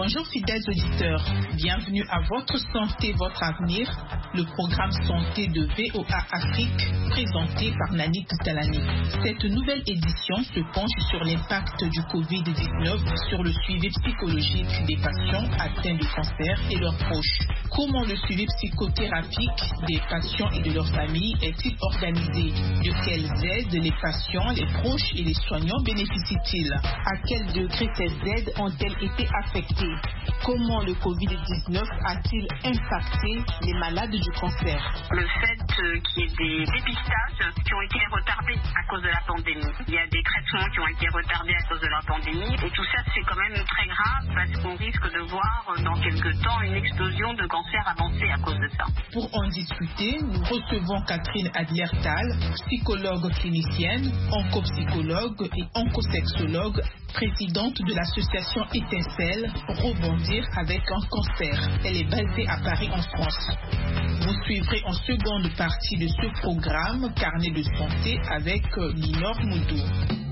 Bonjour fidèles auditeurs, bienvenue à Votre Santé, Votre Avenir, le programme santé de VOA Afrique présenté par Nani Talani. Cette nouvelle édition se penche sur l'impact du Covid-19 sur le suivi psychologique des patients atteints de cancer et leurs proches. Comment le suivi psychothérapique des patients et de leurs familles est-il organisé? De quelles aides les patients, les proches et les soignants bénéficient-ils? À quel degré ces aides ont-elles été affectées? Comment le Covid-19 a-t-il impacté les malades du cancer? Le fait qu'il y ait des dépistages qui ont été retardés à cause de la pandémie. Il y a des traitements qui ont été retardés à cause de la pandémie. Et tout ça, c'est quand même très grave parce qu'on risque de voir dans quelques temps une explosion de cancer avancé à cause de ça. Pour en discuter, nous recevons Catherine Adler-Tal, psychologue clinicienne, oncopsychologue et oncosexologue, présidente de l'association Étincelle, Rebondir avec un cancer. Elle est basée à Paris en France. Vous suivrez en seconde partie de ce programme Carnet de santé avec Linor Moudou.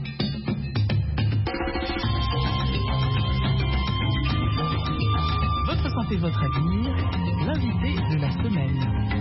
Votre santé, votre avenir, l'invité de la semaine.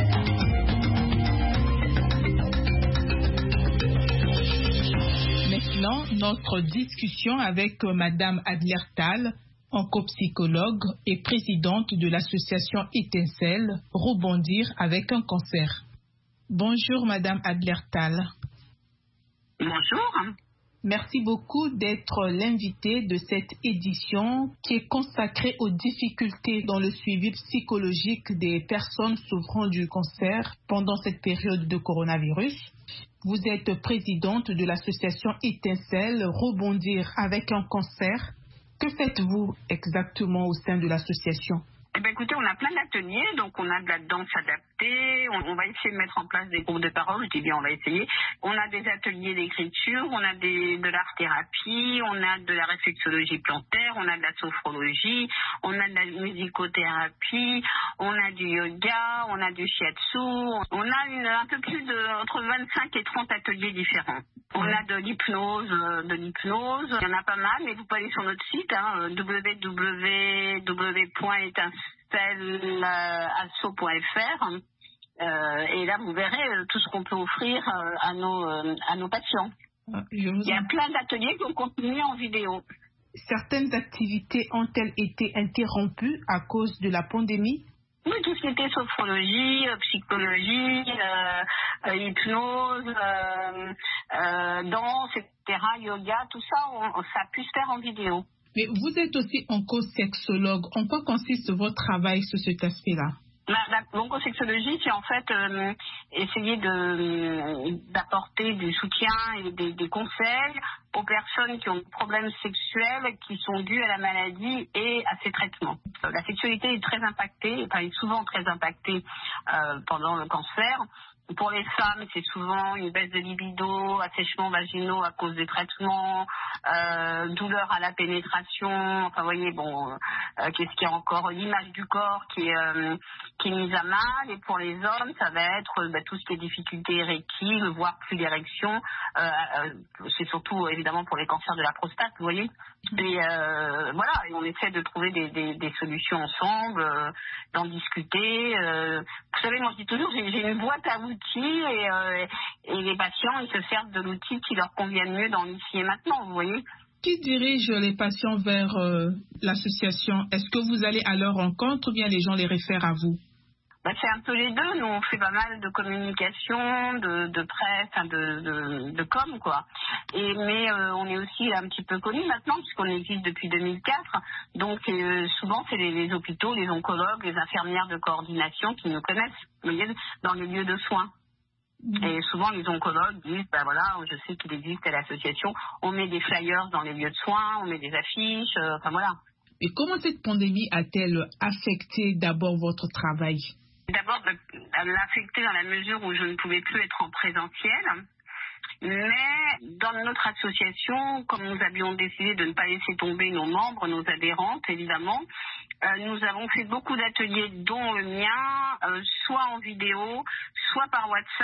Maintenant, notre discussion avec Madame Adler-Tal, oncopsychologue et présidente de l'association Étincelle, Rebondir avec un cancer. Bonjour Madame Adler-Tal. Bonjour. Merci beaucoup d'être l'invitée de cette édition qui est consacrée aux difficultés dans le suivi psychologique des personnes souffrant du cancer pendant cette période de coronavirus. Vous êtes présidente de l'association Étincelle, Rebondir avec un cancer. Que faites-vous exactement au sein de l'association? Écoutez, on a plein d'ateliers, donc on a de la danse adaptée, on va essayer de mettre en place des groupes de parole, je dis bien on va essayer. On a des ateliers d'écriture, on a de l'art-thérapie, on a de la réflexologie plantaire, on a de la sophrologie, on a de la musicothérapie, on a du yoga, on a du shiatsu, on a un peu plus entre 25 et 30 ateliers différents. On a de l'hypnose, il y en a pas mal, mais vous pouvez aller sur notre site, www.etincelleasso.fr et là vous verrez tout ce qu'on peut offrir à nos patients. Il y a plein d'ateliers qui ont continué en vidéo. Certaines activités ont-elles été interrompues à cause de la pandémie? Oui, tout ce qui était sophrologie, psychologie, hypnose, danse, etc., yoga, tout ça, ça a pu se faire en vidéo. Mais vous êtes aussi oncosexologue. En quoi consiste votre travail sur cet aspect-là? L'oncosexologie, c'est en fait essayer d'apporter du soutien et des conseils aux personnes qui ont des problèmes sexuels qui sont dus à la maladie et à ses traitements. La sexualité est très impactée, est souvent très impactée pendant le cancer. Pour les femmes, c'est souvent une baisse de libido, assèchements vaginaux à cause des traitements, douleur à la pénétration. Enfin, vous voyez, qu'est-ce qu'il y a encore? L'image du corps qui est mise à mal. Et pour les hommes, ça va être tout ce qui est difficulté érectile, voire plus d'érection. C'est surtout évidemment pour les cancers de la prostate, vous voyez. Et voilà, et on essaie de trouver des solutions ensemble, d'en discuter. Vous savez, moi je dis toujours, j'ai une boîte à outils et les patients, ils se servent de l'outil qui leur convient mieux dans l'ici et maintenant, vous voyez. Qui dirige les patients vers l'association? Est-ce que vous allez à leur rencontre ou bien les gens les réfèrent à vous? C'est un peu les deux. Nous, on fait pas mal de communication, de presse, de com, quoi. Mais on est aussi un petit peu connus maintenant, puisqu'on existe depuis 2004. Donc, souvent, c'est les hôpitaux, les oncologues, les infirmières de coordination qui nous connaissent, vous voyez, dans les lieux de soins. Et souvent, les oncologues disent, je sais qu'il existe à l'association, on met des flyers dans les lieux de soins, on met des affiches, voilà. Et comment cette pandémie a-t-elle affecté d'abord votre travail? D'abord, elle l'a affecté dans la mesure où je ne pouvais plus être en présentiel. Mais dans notre association, comme nous avions décidé de ne pas laisser tomber nos membres, nos adhérentes, évidemment, nous avons fait beaucoup d'ateliers, dont le mien, soit en vidéo, soit par WhatsApp.